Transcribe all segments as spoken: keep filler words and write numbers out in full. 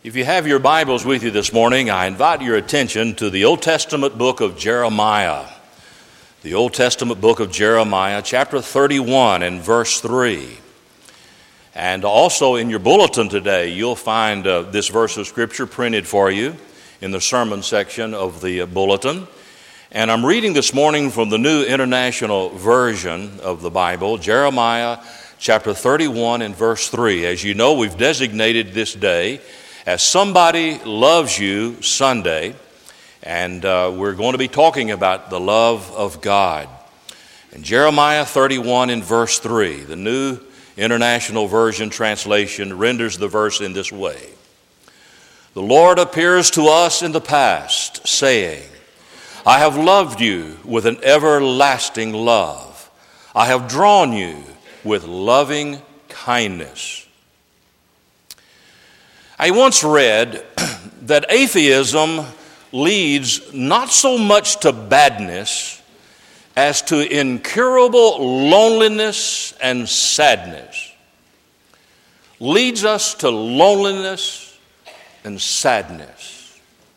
If you have your Bibles with you this morning, I invite your attention to the Old Testament book of Jeremiah. The Old Testament book of Jeremiah, chapter thirty-one and verse three. And also in your bulletin today, you'll find uh, this verse of Scripture printed for you in the sermon section of the uh, bulletin. And I'm reading this morning from the New International Version of the Bible, Jeremiah chapter thirty-one and verse three. As you know, we've designated this day as Somebody Loves You Sunday, and uh, we're going to be talking about the love of God. In Jeremiah thirty-one and verse three, the New International Version translation renders the verse in this way. The Lord appears to us in the past, saying, I have loved you with an everlasting love. I have drawn you with loving kindness. I once read that atheism leads not so much to badness as to incurable loneliness and sadness. Leads us to loneliness and sadness.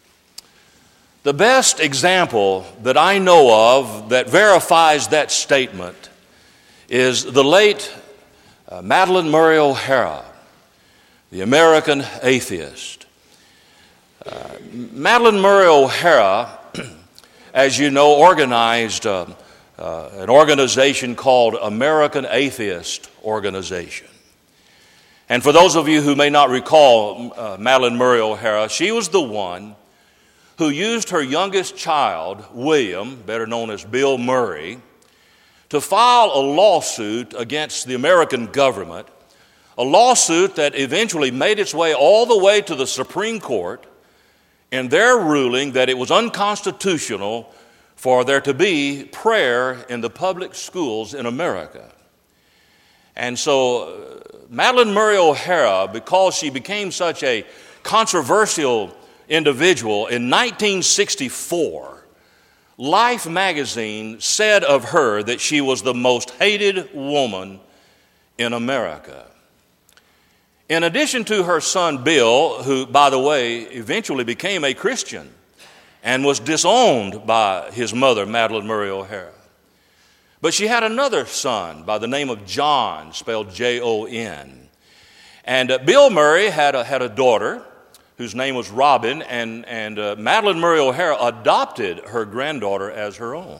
The best example that I know of that verifies that statement is the late uh, Madalyn Murray O'Hair, the American atheist. Uh, Madalyn Murray O'Hair, as you know, organized uh, uh, an organization called American Atheist Organization. And for those of you who may not recall uh, Madalyn Murray O'Hair, she was the one who used her youngest child, William, better known as Bill Murray, to file a lawsuit against the American government, a lawsuit that eventually made its way all the way to the Supreme Court in their ruling that it was unconstitutional for there to be prayer in the public schools in America. And so uh, Madalyn Murray O'Hair, because she became such a controversial individual, in nineteen sixty-four, Life magazine said of her that she was the most hated woman in America. In addition to her son Bill, who, by the way, eventually became a Christian and was disowned by his mother, Madalyn Murray O'Hair. But she had another son by the name of John, spelled J O N. And uh, Bill Murray had a, had a daughter whose name was Robin, and, and uh, Madalyn Murray O'Hair adopted her granddaughter as her own.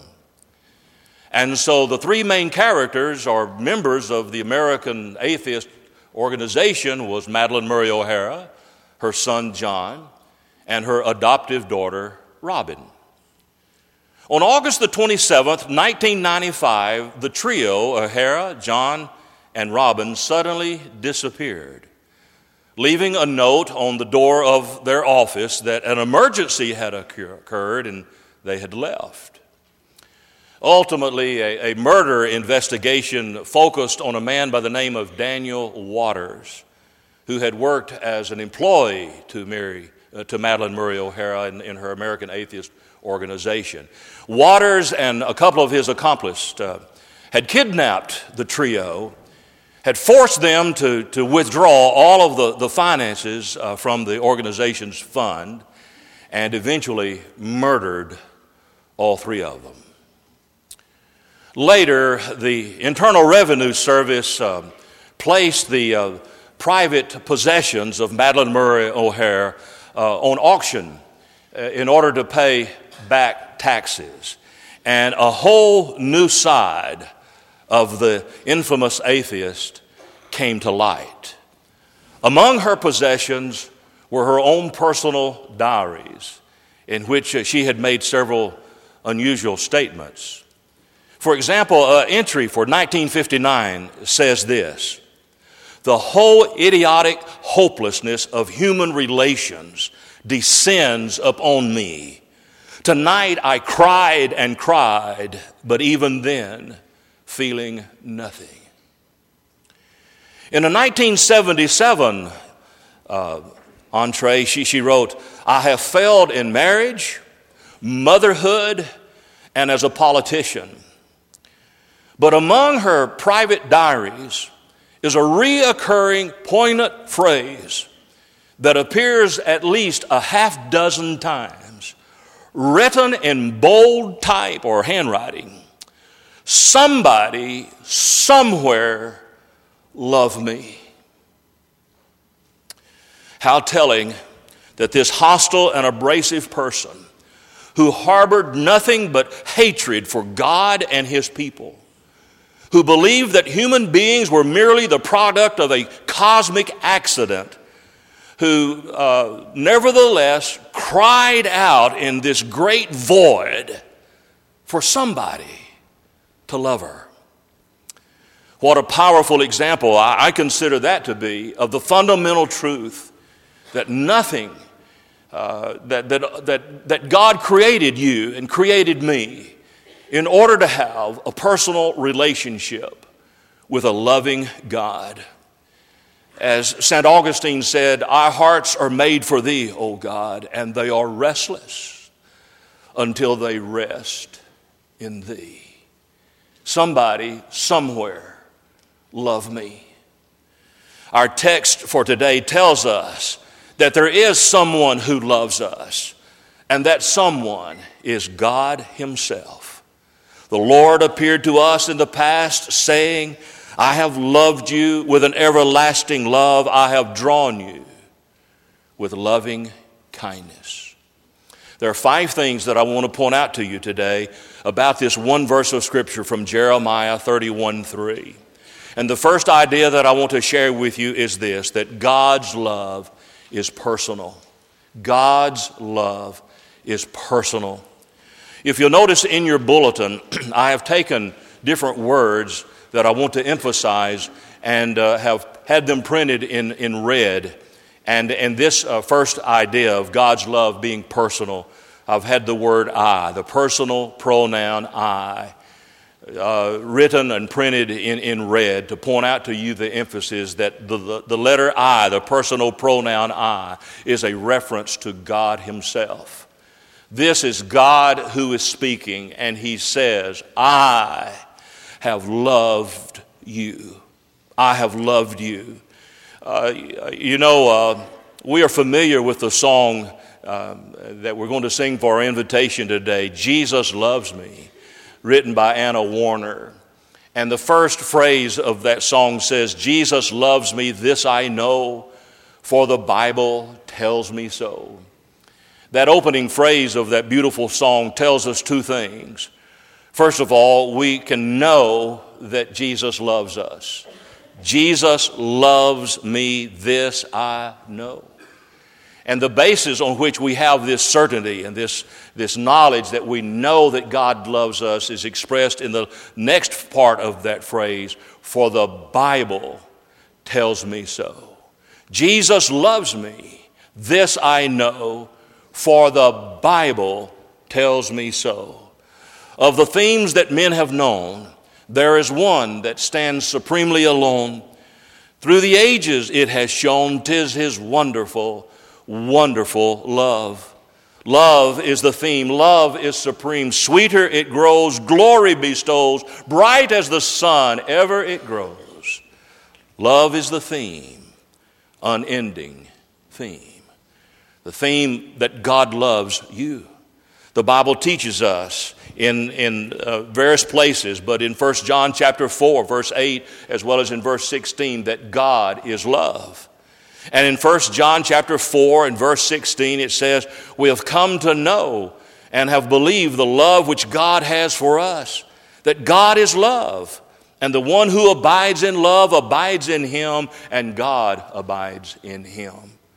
And so the three main characters or members of the American Atheist Organization was Madalyn Murray O'Hair, her son John, and her adoptive daughter Robin. On August the twenty-seventh, nineteen ninety-five, the trio, O'Hair, John, and Robin, suddenly disappeared, leaving a note on the door of their office that an emergency had occurred and they had left. Ultimately, a, a murder investigation focused on a man by the name of Daniel Waters, who had worked as an employee to Mary, uh, to Madalyn Murray O'Hair in, in her American Atheist Organization. Waters and a couple of his accomplices uh, had kidnapped the trio, had forced them to, to withdraw all of the, the finances uh, from the organization's fund, and eventually murdered all three of them. Later, the Internal Revenue Service uh, placed the uh, private possessions of Madalyn Murray O'Hair uh, on auction uh, in order to pay back taxes. And a whole new side of the infamous atheist came to light. Among her possessions were her own personal diaries, in which uh, she had made several unusual statements. For example, an entry for nineteen fifty-nine says this: the whole idiotic hopelessness of human relations descends upon me. Tonight I cried and cried, but even then, feeling nothing. In a nineteen seventy-seven uh, entree, she, she wrote, I have failed in marriage, motherhood, and as a politician. But among her private diaries is a reoccurring poignant phrase that appears at least a half dozen times, written in bold type or handwriting. Somebody, somewhere, love me. How telling that this hostile and abrasive person who harbored nothing but hatred for God and his people, who believed that human beings were merely the product of a cosmic accident, who uh, nevertheless cried out in this great void for somebody to love her. What a powerful example I, I consider that to be of the fundamental truth that nothing, uh, that, that, that, that God created you and created me in order to have a personal relationship with a loving God. As Saint Augustine said, our hearts are made for thee, O God, and they are restless until they rest in thee. Somebody, somewhere, love me. Our text for today tells us that there is someone who loves us, and that someone is God himself. The Lord appeared to us in the past saying, I have loved you with an everlasting love. I have drawn you with loving kindness. There are five things that I want to point out to you today about this one verse of Scripture from Jeremiah thirty-one three. And the first idea that I want to share with you is this, that God's love is personal. God's love is personal. If you'll notice in your bulletin, I have taken different words that I want to emphasize and uh, have had them printed in, in red. And, and this uh, first idea of God's love being personal, I've had the word I, the personal pronoun I, uh, written and printed in, in red to point out to you the emphasis that the, the, the letter I, the personal pronoun I, is a reference to God himself. This is God who is speaking, and he says, I have loved you. I have loved you. Uh, you know, uh, we are familiar with the song uh, that we're going to sing for our invitation today, Jesus Loves Me, written by Anna Warner. And the first phrase of that song says, Jesus loves me, this I know, for the Bible tells me so. That opening phrase of that beautiful song tells us two things. First of all, we can know that Jesus loves us. Jesus loves me, this I know. And the basis on which we have this certainty and this, this knowledge that we know that God loves us is expressed in the next part of that phrase, for the Bible tells me so. Jesus loves me, this I know, for the Bible tells me so. Of the themes that men have known, there is one that stands supremely alone. Through the ages it has shown, 'tis his wonderful, wonderful love. Love is the theme. Love is supreme. Sweeter it grows, glory bestows, bright as the sun, ever it grows. Love is the theme, unending theme. The theme that God loves you. The Bible teaches us in, in uh, various places, but in First John chapter four, verse eight, as well as in verse sixteen, that God is love. And in First John chapter four and verse sixteen, it says, we have come to know and have believed the love which God has for us, that God is love, and the one who abides in love abides in him, and God abides in him.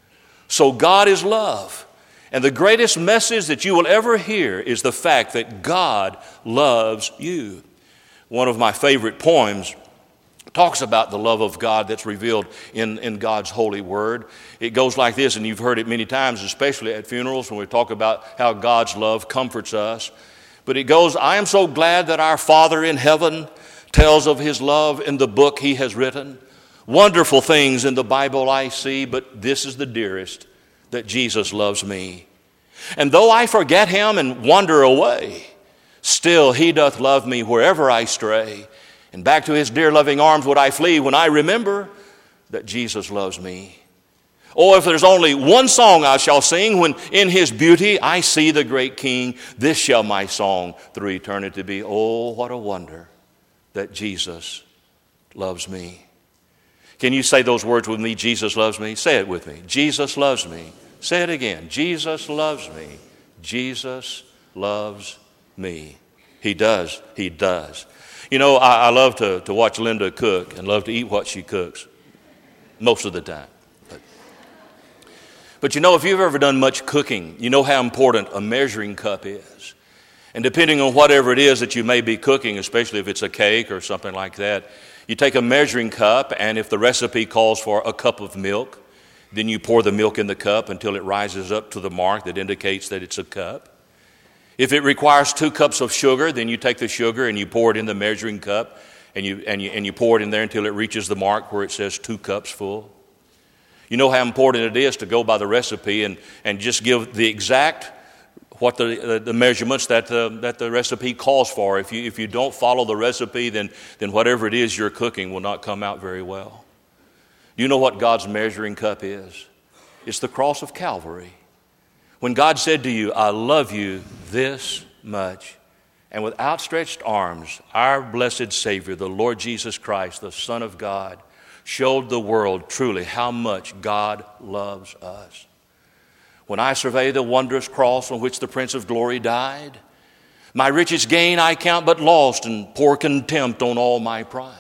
So God is love. And the greatest message that you will ever hear is the fact that God loves you. One of my favorite poems talks about the love of God that's revealed in, in God's holy word. It goes like this, and you've heard it many times, especially at funerals when we talk about how God's love comforts us. But it goes, I am so glad that our Father in heaven tells of his love in the book he has written. Wonderful things in the Bible I see, but this is the dearest, that Jesus loves me. And though I forget him and wander away, still he doth love me wherever I stray. And back to his dear loving arms would I flee when I remember that Jesus loves me. Oh, if there's only one song I shall sing, when in his beauty I see the great King, this shall my song through eternity be. Oh, what a wonder that Jesus loves me. Can you say those words with me? Jesus loves me. Say it with me. Jesus loves me. Say it again. Jesus loves me. Jesus loves me. He does. He does. You know, I, I love to, to watch Linda cook and love to eat what she cooks most of the time. But, but you know, if you've ever done much cooking, you know how important a measuring cup is. And depending on whatever it is that you may be cooking, especially if it's a cake or something like that, you take a measuring cup, and if the recipe calls for a cup of milk, then you pour the milk in the cup until it rises up to the mark that indicates that it's a cup. If it requires two cups of sugar, then you take the sugar and you pour it in the measuring cup, and you, and you, and you pour it in there until it reaches the mark where it says two cups full. You know how important it is to go by the recipe and, and just give the exact what the, the measurements that the, that the recipe calls for. If you, if you don't follow the recipe, then, then whatever it is you're cooking will not come out very well. Do you know what God's measuring cup is? It's the cross of Calvary. When God said to you, I love you this much, and with outstretched arms, our blessed Savior, the Lord Jesus Christ, the Son of God, showed the world truly how much God loves us. When I survey the wondrous cross on which the Prince of Glory died, my richest gain I count but lost and pour contempt on all my pride.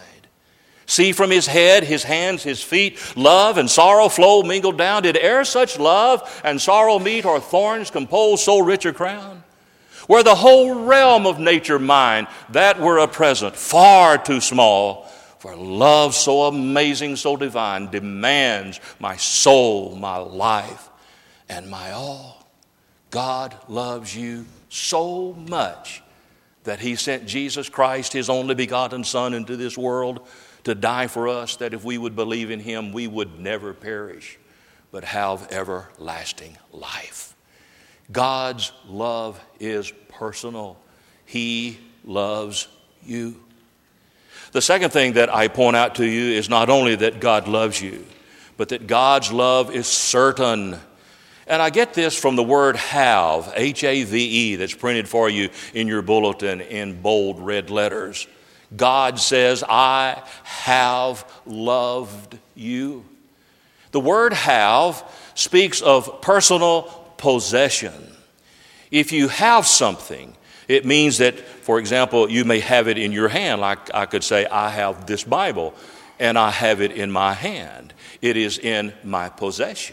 See from his head, his hands, his feet, love and sorrow flow mingled down. Did e'er such love and sorrow meet, or thorns compose so rich a crown? Were the whole realm of nature mine, that were a present far too small, for love so amazing, so divine, demands my soul, my life, and my all. God loves you so much that he sent Jesus Christ, his only begotten Son, into this world to die for us, that if we would believe in him, we would never perish, but have everlasting life. God's love is personal. He loves you. The second thing that I point out to you is not only that God loves you, but that God's love is certain. And I get this from the word have, H A V E, that's printed for you in your bulletin in bold red letters. God says, I have loved you. The word have speaks of personal possession. If you have something, it means that, for example, you may have it in your hand. Like I could say, I have this Bible, and I have it in my hand. It is in my possession.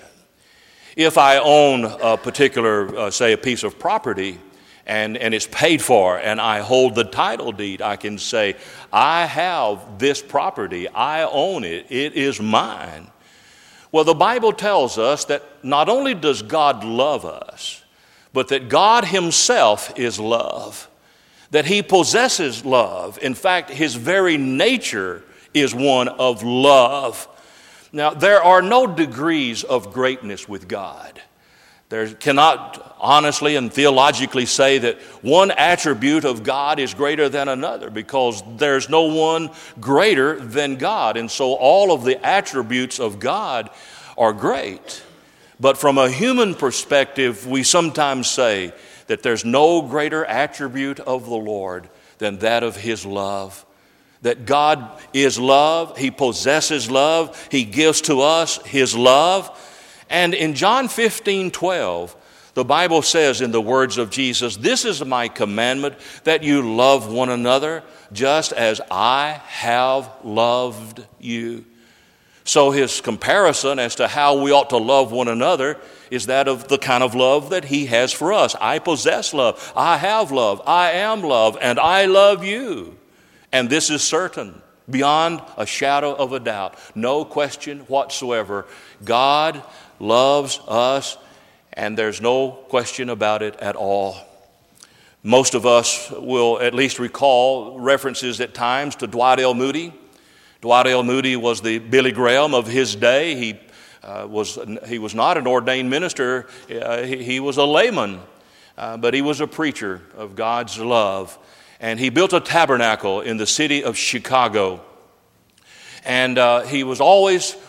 If I own a particular, uh, say, a piece of property, and, and it's paid for, and I hold the title deed, I can say, I have this property. I own it. It is mine. Well, the Bible tells us that not only does God love us, but that God himself is love, that he possesses love. In fact, his very nature is one of love. Now, there are no degrees of greatness with God. There cannot honestly and theologically say that one attribute of God is greater than another, because there's no one greater than God. And so all of the attributes of God are great. But from a human perspective, we sometimes say that there's no greater attribute of the Lord than that of his love. That God is love, he possesses love, he gives to us his love. And in John fifteen twelve, the Bible says in the words of Jesus, this is my commandment, that you love one another just as I have loved you. So his comparison as to how we ought to love one another is that of the kind of love that he has for us. I possess love, I have love, I am love, and I love you. And this is certain, beyond a shadow of a doubt. No question whatsoever. God loves us, and there's no question about it at all. Most of us will at least recall references at times to Dwight L. Moody. Dwight L. Moody was the Billy Graham of his day. He uh, was he was not an ordained minister. Uh, he, he was a layman, uh, but he was a preacher of God's love. And he built a tabernacle in the city of Chicago. And uh, he was always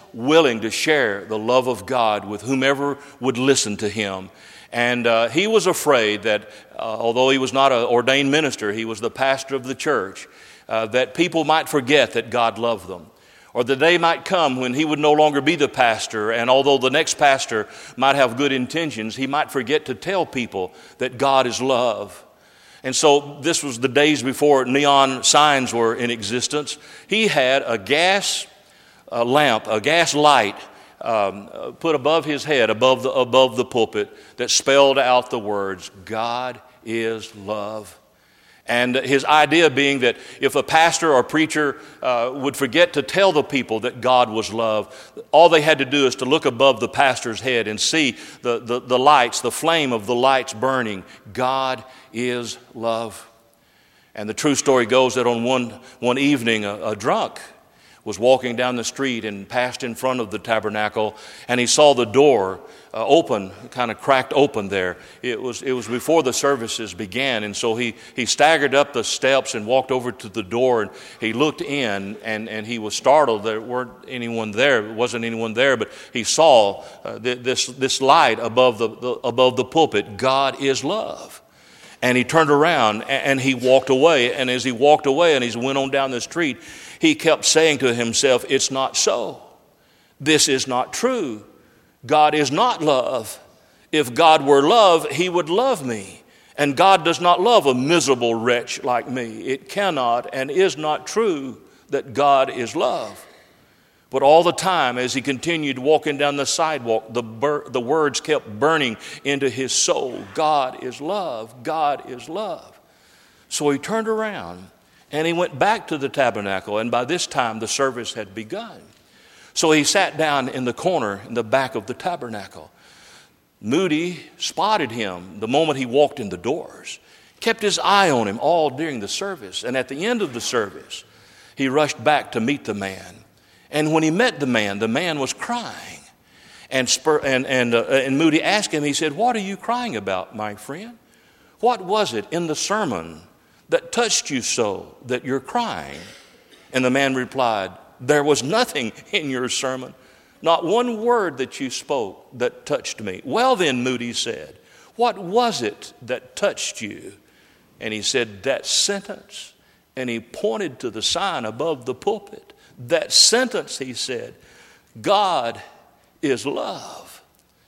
willing to share the love of God with whomever would listen to him. And uh, he was afraid that, uh, although he was not an ordained minister, he was the pastor of the church, uh, that people might forget that God loved them. Or the day might come when he would no longer be the pastor, and although the next pastor might have good intentions, he might forget to tell people that God is love. And so this was the days before neon signs were in existence. He had a gas a lamp, a gas light um, put above his head, above the, above the pulpit, that spelled out the words, God is love. And his idea being that if a pastor or preacher uh, would forget to tell the people that God was love, all they had to do is to look above the pastor's head and see the, the, the lights, the flame of the lights burning. God is love. And the true story goes that on one, one evening, a, a drunk was walking down the street and passed in front of the tabernacle, and he saw the door uh, open, kind of cracked open there. It was it was before the services began, and so he he staggered up the steps and walked over to the door, and he looked in, and, and he was startled. There weren't anyone there. There wasn't anyone there, but he saw uh, th- this this light above the, the above the pulpit. God is love. And he turned around and he walked away. And as he walked away and he went on down the street, he kept saying to himself, it's not so. This is not true. God is not love. If God were love, he would love me. And God does not love a miserable wretch like me. It cannot and is not true that God is love. But all the time, as he continued walking down the sidewalk, the, bur- the words kept burning into his soul. God is love. God is love. So he turned around and he went back to the tabernacle. And by this time, the service had begun. So he sat down in the corner in the back of the tabernacle. Moody spotted him the moment he walked in the doors, kept his eye on him all during the service. And at the end of the service, he rushed back to meet the man. And when he met the man, the man was crying. And Spur, and and, uh, and Moody asked him, he said, what are you crying about, my friend? What was it in the sermon that touched you so that you're crying? And the man replied, there was nothing in your sermon, not one word that you spoke that touched me. Well then, Moody said, what was it that touched you? And he said, that sentence. And he pointed to the sign above the pulpit. That sentence, he said, God is love.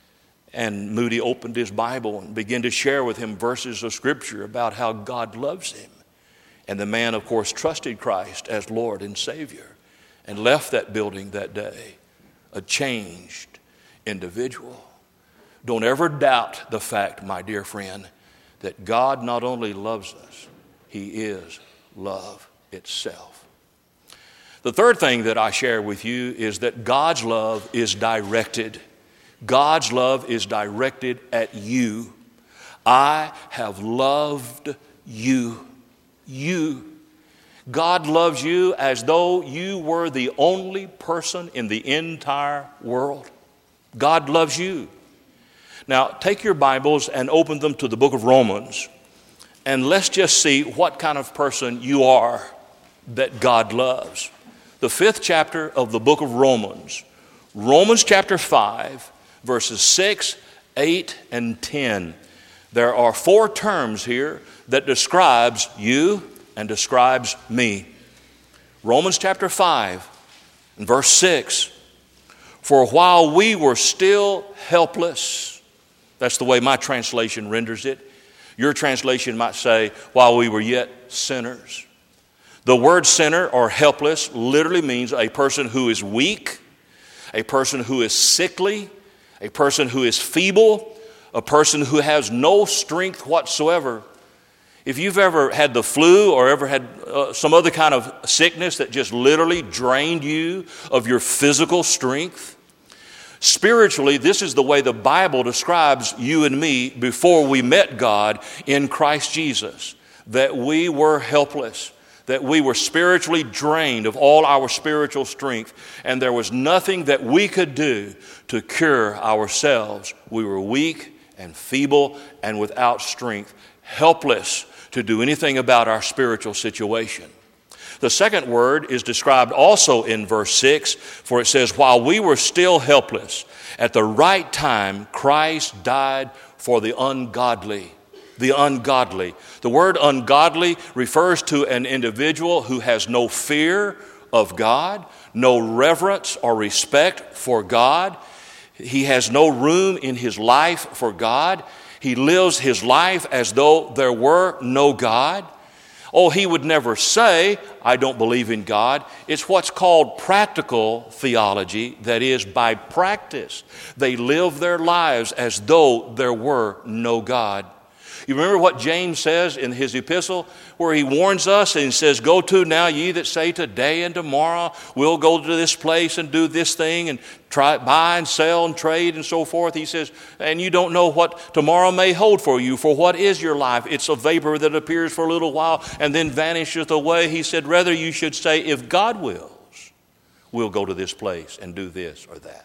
And Moody opened his Bible and began to share with him verses of Scripture about how God loves him. And the man, of course, trusted Christ as Lord and Savior and left that building that day a changed individual. Don't ever doubt the fact, my dear friend, that God not only loves us, he is love itself. The third thing that I share with you is that God's love is directed. God's love is directed at you. I have loved you. You. God loves you as though you were the only person in the entire world. God loves you. Now, take your Bibles and open them to the book of Romans, and let's just see what kind of person you are that God loves. The fifth chapter of the book of Romans, Romans chapter five, verses six, eight, and ten. There are four terms here that describes you and describes me. Romans chapter five and verse six. For while we were still helpless, that's the way my translation renders it. Your translation might say, while we were yet sinners. The word sinner or helpless literally means a person who is weak, a person who is sickly, a person who is feeble, a person who has no strength whatsoever. If you've ever had the flu or ever had uh, some other kind of sickness that just literally drained you of your physical strength, spiritually, this is the way the Bible describes you and me before we met God in Christ Jesus, that we were helpless, that we were spiritually drained of all our spiritual strength, and there was nothing that we could do to cure ourselves. We were weak and feeble and without strength, helpless to do anything about our spiritual situation. The second word is described also in verse six, for it says, while we were still helpless, at the right time, Christ died for the ungodly. The ungodly. The word ungodly refers to an individual who has no fear of God, no reverence or respect for God. He has no room in his life for God. He lives his life as though there were no God. Oh, he would never say, I don't believe in God. It's what's called practical theology, that is, by practice. They live their lives as though there were no God. You remember what James says in his epistle, where he warns us and he says, go to now ye that say today and tomorrow we'll go to this place and do this thing and try buy and sell and trade and so forth. He says, and you don't know what tomorrow may hold for you, for what is your life? It's a vapor that appears for a little while and then vanisheth away. He said, rather you should say, if God wills, we'll go to this place and do this or that.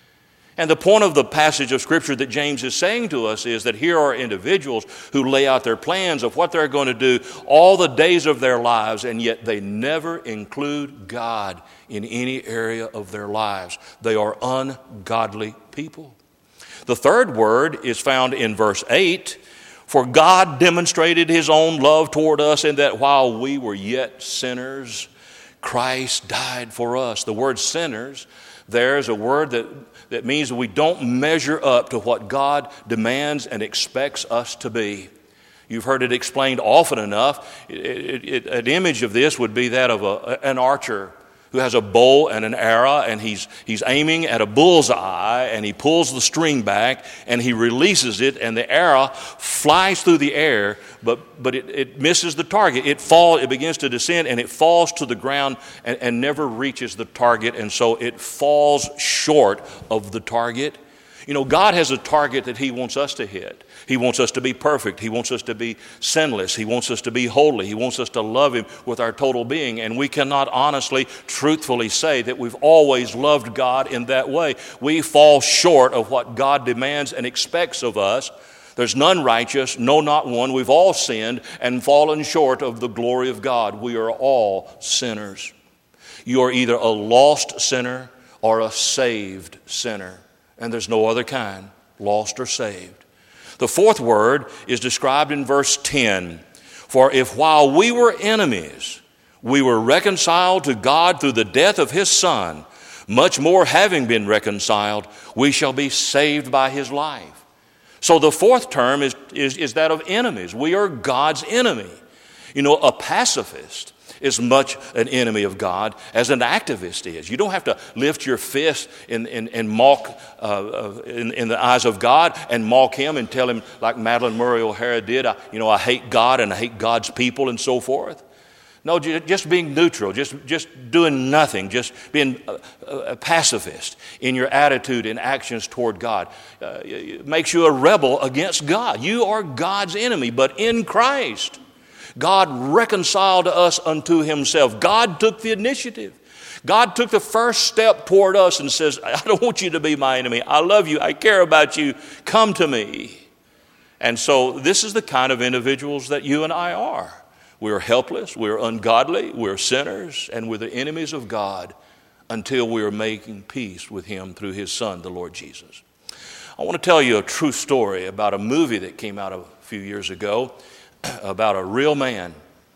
And the point of the passage of Scripture that James is saying to us is that here are individuals who lay out their plans of what they're going to do all the days of their lives, and yet they never include God in any area of their lives. They are ungodly people. The third word is found in verse eight. For God demonstrated his own love toward us in that while we were yet sinners, Christ died for us. The word sinners there is a word that That means we don't measure up to what God demands and expects us to be. You've heard it explained often enough. It, it, an image of this would be that of a, an archer who has a bow and an arrow, and he's he's aiming at a bullseye, and he pulls the string back, and he releases it, and the arrow flies through the air, but but it, it misses the target. It fall, it begins to descend, and it falls to the ground and, and never reaches the target, and so it falls short of the target. You know, God has a target that he wants us to hit. He wants us to be perfect. He wants us to be sinless. He wants us to be holy. He wants us to love him with our total being. And we cannot honestly, truthfully say that we've always loved God in that way. We fall short of what God demands and expects of us. There's none righteous, no, not one. We've all sinned and fallen short of the glory of God. We are all sinners. You are either a lost sinner or a saved sinner. And there's no other kind, lost or saved. The fourth word is described in verse ten. For if while we were enemies, we were reconciled to God through the death of his Son, much more having been reconciled, we shall be saved by his life. So the fourth term is, is, is that of enemies. We are God's enemy. You know, a pacifist is much an enemy of God as an activist is. You don't have to lift your fist and, and, and mock uh, uh, in, in the eyes of God and mock him and tell him like Madalyn Murray O'Hara did, I, you know, I hate God and I hate God's people and so forth. No, just being neutral, just, just doing nothing, just being a, a pacifist in your attitude and actions toward God uh, makes you a rebel against God. You are God's enemy, but in Christ, God reconciled us unto himself. God took the initiative. God took the first step toward us and says, I don't want you to be my enemy. I love you. I care about you. Come to me. And so this is the kind of individuals that you and I are. We're helpless. We're ungodly. We're sinners. And we're the enemies of God until we are making peace with him through his Son, the Lord Jesus. I want to tell you a true story about a movie that came out a few years ago about a real man.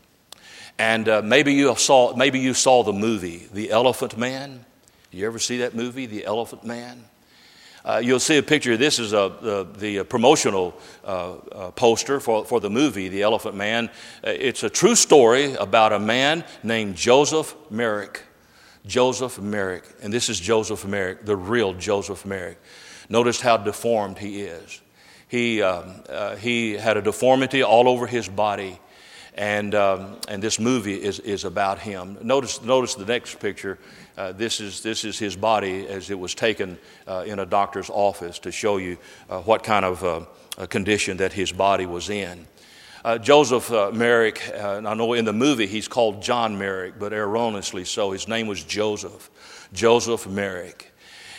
And uh, maybe you saw maybe you saw the movie, The Elephant Man. Did you ever see that movie, The Elephant Man? Uh, you'll see a picture. This is a, the, the promotional uh, uh, poster for, for the movie, The Elephant Man. Uh, it's a true story about a man named Joseph Merrick. Joseph Merrick. And this is Joseph Merrick, the real Joseph Merrick. Notice how deformed he is. He um, uh, he had a deformity all over his body, and um, and this movie is is about him. Notice notice the next picture. Uh, this is this is his body as it was taken uh, in a doctor's office to show you uh, what kind of uh, a condition that his body was in. Uh, Joseph uh, Merrick, uh, I know in the movie he's called John Merrick, but erroneously so. His name was Joseph, Joseph Merrick.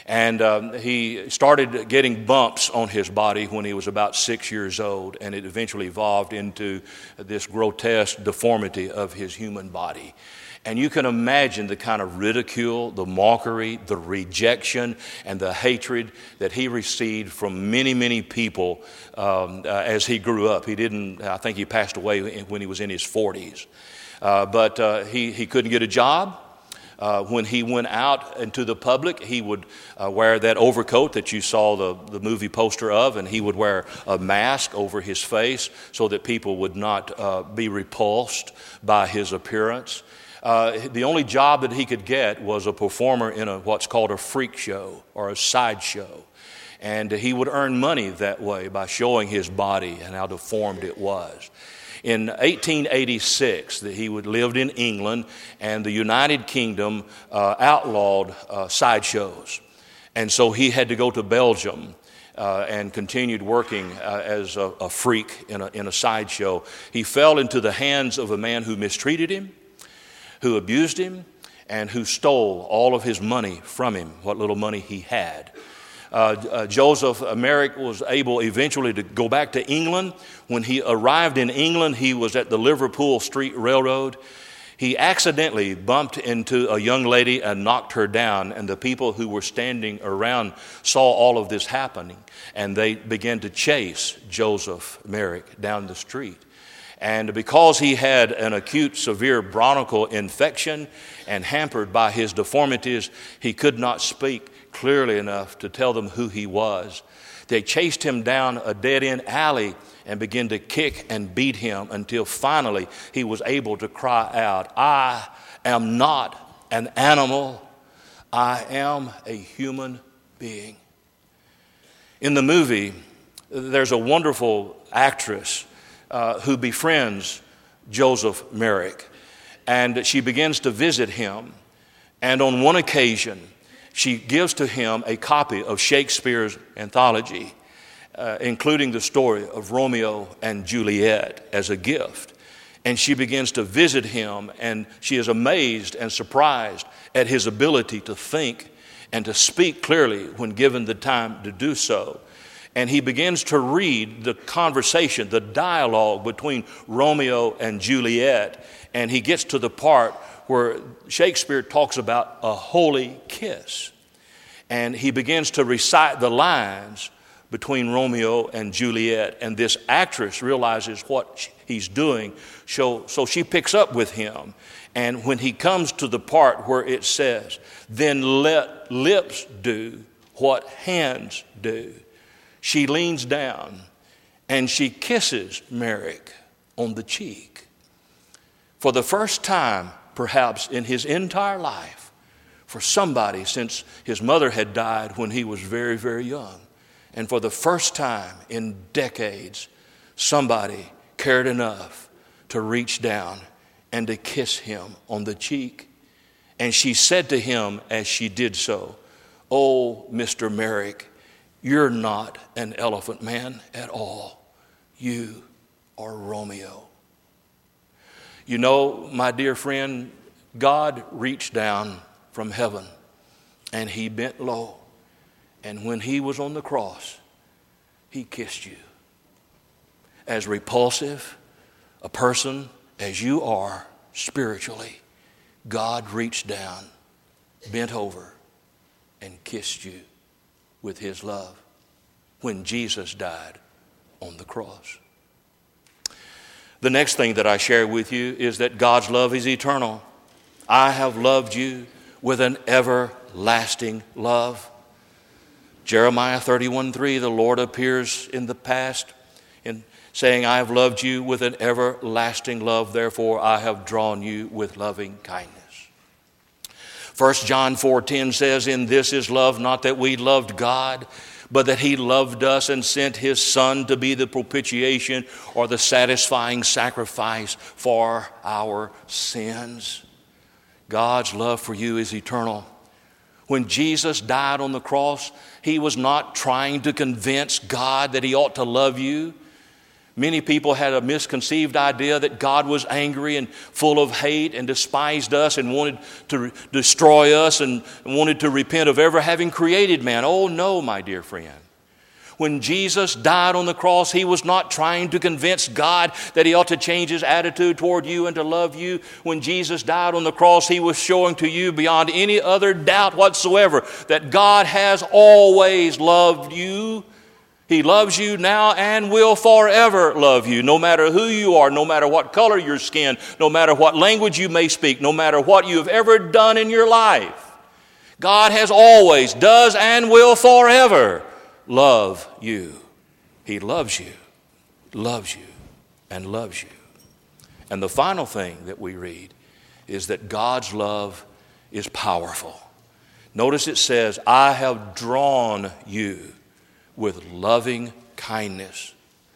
And um, he started getting bumps on his body when he was about six years old, and it eventually evolved into this grotesque deformity of his human body. And you can imagine the kind of ridicule, the mockery, the rejection, and the hatred that he received from many, many people um, uh, as he grew up. He didn't, I think he passed away when he was in his forties. Uh, but uh, he, he couldn't get a job. Uh, when he went out into the public, he would uh, wear that overcoat that you saw the, the movie poster of, and he would wear a mask over his face so that people would not uh, be repulsed by his appearance. Uh, the only job that he could get was a performer in a what's called a freak show or a sideshow. And he would earn money that way by showing his body and how deformed it was. In eighteen eighty-six, he would lived in England, and the United Kingdom uh, outlawed uh, sideshows. And so he had to go to Belgium uh, and continued working uh, as a, a freak in a, in a sideshow. He fell into the hands of a man who mistreated him, who abused him, and who stole all of his money from him, what little money he had. Uh, uh, Joseph Merrick was able eventually to go back to England. When he arrived in England, he was at the Liverpool Street Railroad. He accidentally bumped into a young lady and knocked her down, and the people who were standing around saw all of this happening, and they began to chase Joseph Merrick down the street. And because he had an acute, severe bronchial infection and hampered by his deformities, he could not speak clearly enough to tell them who he was. They chased him down a dead-end alley and began to kick and beat him until finally he was able to cry out, "I am not an animal. I am a human being." In the movie, there's a wonderful actress Uh, who befriends Joseph Merrick. And she begins to visit him. And on one occasion, she gives to him a copy of Shakespeare's anthology, uh, including the story of Romeo and Juliet as a gift. And she begins to visit him, and she is amazed and surprised at his ability to think and to speak clearly when given the time to do so. And he begins to read the conversation, the dialogue between Romeo and Juliet. And he gets to the part where Shakespeare talks about a holy kiss. And he begins to recite the lines between Romeo and Juliet. And this actress realizes what he's doing, so, so she picks up with him. And when he comes to the part where it says, "Then let lips do what hands do," she leans down and she kisses Merrick on the cheek. For the first time, perhaps in his entire life, for somebody since his mother had died when he was very, very young, and for the first time in decades, somebody cared enough to reach down and to kiss him on the cheek. And she said to him as she did so, "Oh, Mister Merrick, you're not an elephant man at all. You are Romeo." You know, my dear friend, God reached down from heaven and he bent low. And when he was on the cross, he kissed you. As repulsive a person as you are spiritually, God reached down, bent over, and kissed you with his love when Jesus died on the cross. The next thing that I share with you is that God's love is eternal. "I have loved you with an everlasting love." Jeremiah thirty-one three, the Lord appears in the past in saying, "I have loved you with an everlasting love, therefore I have drawn you with loving kindness." First John four ten says, "In this is love, not that we loved God, but that he loved us and sent his Son to be the propitiation," or the satisfying sacrifice for our sins. God's love for you is eternal. When Jesus died on the cross, he was not trying to convince God that he ought to love you, Many people had a misconceived idea that God was angry and full of hate and despised us and wanted to re- destroy us and wanted to repent of ever having created man. Oh no, my dear friend. When Jesus died on the cross, he was not trying to convince God that he ought to change his attitude toward you and to love you. When Jesus died on the cross, he was showing to you beyond any other doubt whatsoever that God has always loved you. He loves you now and will forever love you, no matter who you are, no matter what color your skin, no matter what language you may speak, no matter what you have ever done in your life. God has always, does, and will forever love you. He loves you, loves you, and loves you. And the final thing that we read is that God's love is powerful. Notice it says, I have drawn you with loving kindness.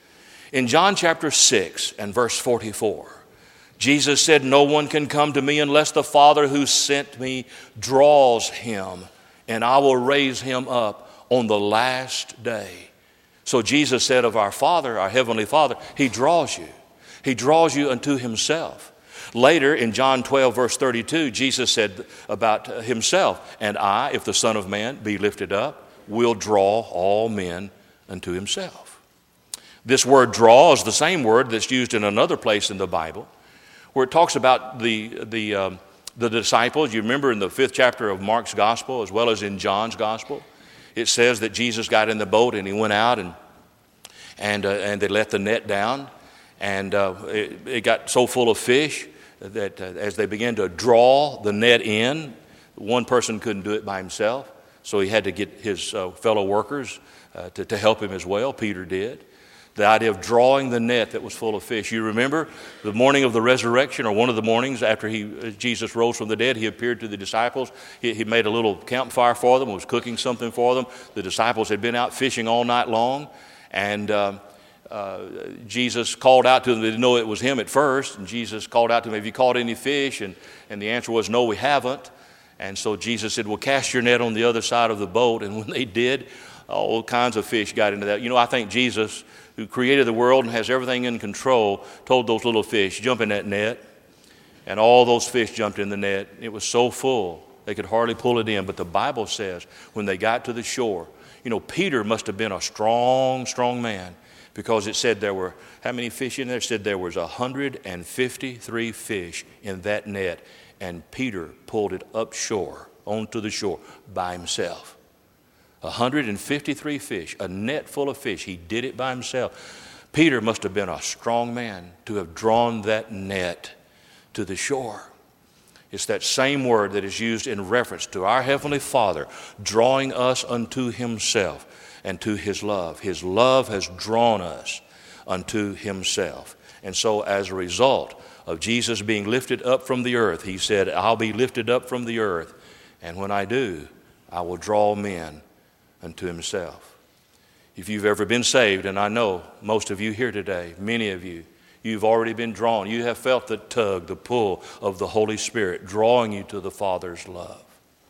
In John chapter six and verse forty-four, Jesus said, no one can come to me unless the Father who sent me draws him, and I will raise him up on the last day. So Jesus said of our Father, our Heavenly Father, he draws you. He draws you unto himself. Later in John twelve verse thirty-two, Jesus said about himself, and I, if the Son of Man be lifted up, will draw all men unto himself. This word draw is the same word that's used in another place in the Bible where it talks about the, the, um, the disciples. You remember in the fifth chapter of Mark's gospel as well as in John's gospel, it says that Jesus got in the boat and he went out and and uh, and they let the net down, and uh, it, it got so full of fish that uh, as they began to draw the net in, one person couldn't do it by himself, so he had to get his uh, fellow workers uh, to, to help him as well. Peter did. The idea of drawing the net that was full of fish. You remember the morning of the resurrection, or one of the mornings after he, Jesus rose from the dead, he appeared to the disciples. He, he made a little campfire for them, was cooking something for them. The disciples had been out fishing all night long, and uh, uh, Jesus called out to them. They didn't know it was him at first, and Jesus called out to them, have you caught any fish? And, and the answer was, no, we haven't. And so Jesus said, well, cast your net on the other side of the boat. And when they did, all kinds of fish got into that. You know, I think Jesus, who created the world and has everything in control, told those little fish, jump in that net. And all those fish jumped in the net. It was so full, they could hardly pull it in. But the Bible says when they got to the shore, you know, Peter must have been a strong, strong man, because it said there were, how many fish in there? It said there was one hundred fifty-three fish in that net. And Peter pulled it up shore, onto the shore, by himself. one hundred fifty-three fish, a net full of fish. He did it by himself. Peter must have been a strong man to have drawn that net to the shore. It's that same word that is used in reference to our Heavenly Father drawing us unto himself and to his love. His love has drawn us unto himself. And so as a result of Jesus being lifted up from the earth, he said, I'll be lifted up from the earth, and when I do, I will draw men unto himself. If you've ever been saved, and I know most of you here today, many of you, you've already been drawn. You have felt the tug, the pull of the Holy Spirit drawing you to the Father's love.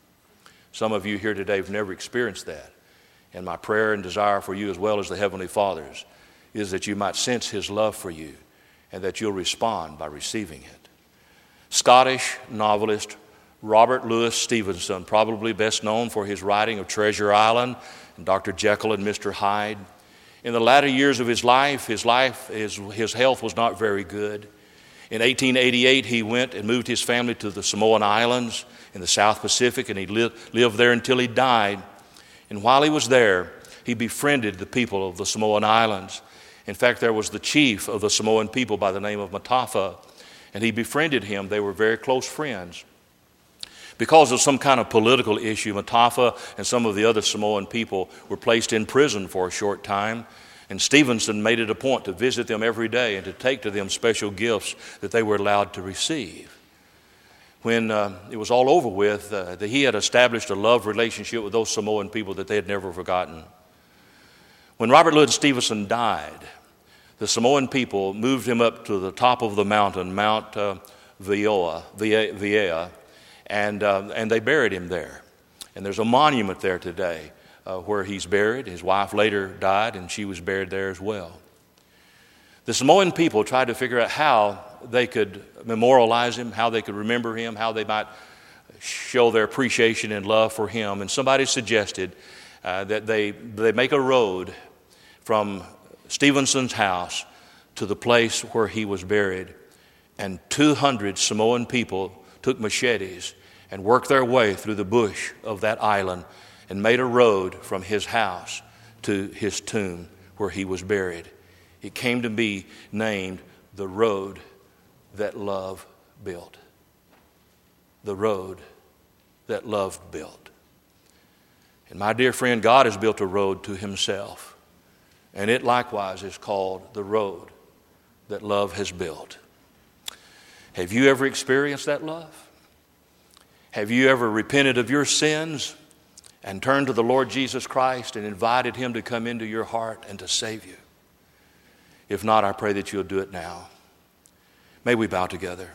Some of you here today have never experienced that. And my prayer and desire for you, as well as the Heavenly Father's, is that you might sense his love for you and that you'll respond by receiving it. Scottish novelist Robert Louis Stevenson, probably best known for his writing of Treasure Island and Doctor Jekyll and Mister Hyde. In the latter years of his life, his life, his, his health was not very good. In eighteen eighty-eight, he went and moved his family to the Samoan Islands in the South Pacific, and he lived, lived there until he died. And while he was there, he befriended the people of the Samoan Islands. In fact, there was the chief of the Samoan people by the name of Matafa, and he befriended him. They were very close friends. Because of some kind of political issue, Matafa and some of the other Samoan people were placed in prison for a short time, and Stevenson made it a point to visit them every day and to take to them special gifts that they were allowed to receive. When uh, it was all over with, uh, that he had established a love relationship with those Samoan people that they had never forgotten. When Robert Louis Stevenson died, the Samoan people moved him up to the top of the mountain, Mount uh, Vioa, Viea, and, uh, and they buried him there. And there's a monument there today uh, where he's buried. His wife later died, and she was buried there as well. The Samoan people tried to figure out how they could memorialize him, how they could remember him, how they might show their appreciation and love for him. And somebody suggested uh, that they, they make a road from Stevenson's house to the place where he was buried. And two hundred Samoan people took machetes and worked their way through the bush of that island and made a road from his house to his tomb where he was buried. It came to be named the road that love built. The road that love built. And my dear friend, God has built a road to himself. And it likewise is called the road that love has built. Have you ever experienced that love? Have you ever repented of your sins and turned to the Lord Jesus Christ and invited him to come into your heart and to save you? If not, I pray that you'll do it now. May we bow together.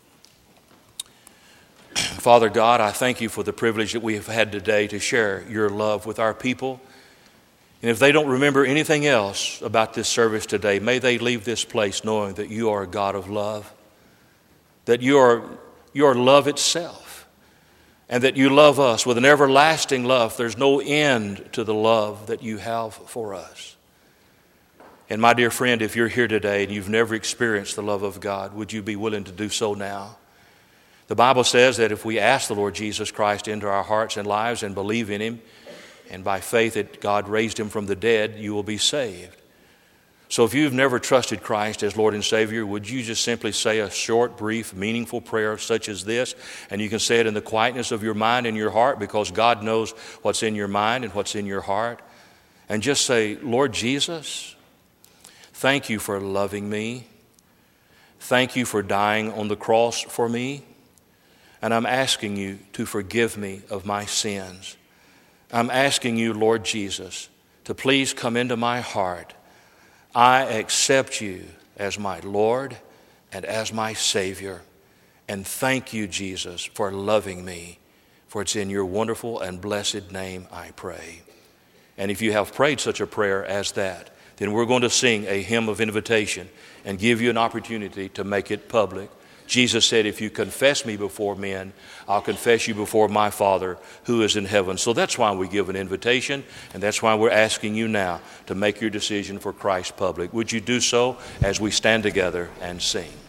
Father God, I thank you for the privilege that we have had today to share your love with our people. And if they don't remember anything else about this service today, may they leave this place knowing that you are a God of love, that you are, you are love itself, and that you love us with an everlasting love. There's no end to the love that you have for us. And my dear friend, if you're here today and you've never experienced the love of God, would you be willing to do so now? The Bible says that if we ask the Lord Jesus Christ into our hearts and lives and believe in him, and by faith that God raised him from the dead, you will be saved. So if you've never trusted Christ as Lord and Savior, would you just simply say a short, brief, meaningful prayer such as this? And you can say it in the quietness of your mind and your heart, because God knows what's in your mind and what's in your heart. And just say, Lord Jesus, thank you for loving me. Thank you for dying on the cross for me. And I'm asking you to forgive me of my sins. I'm asking you, Lord Jesus, to please come into my heart. I accept you as my Lord and as my Savior. And thank you, Jesus, for loving me. For it's in your wonderful and blessed name I pray. And if you have prayed such a prayer as that, then we're going to sing a hymn of invitation and give you an opportunity to make it public. Jesus said, if you confess me before men, I'll confess you before my Father who is in heaven. So that's why we give an invitation, and that's why we're asking you now to make your decision for Christ public. Would you do so as we stand together and sing?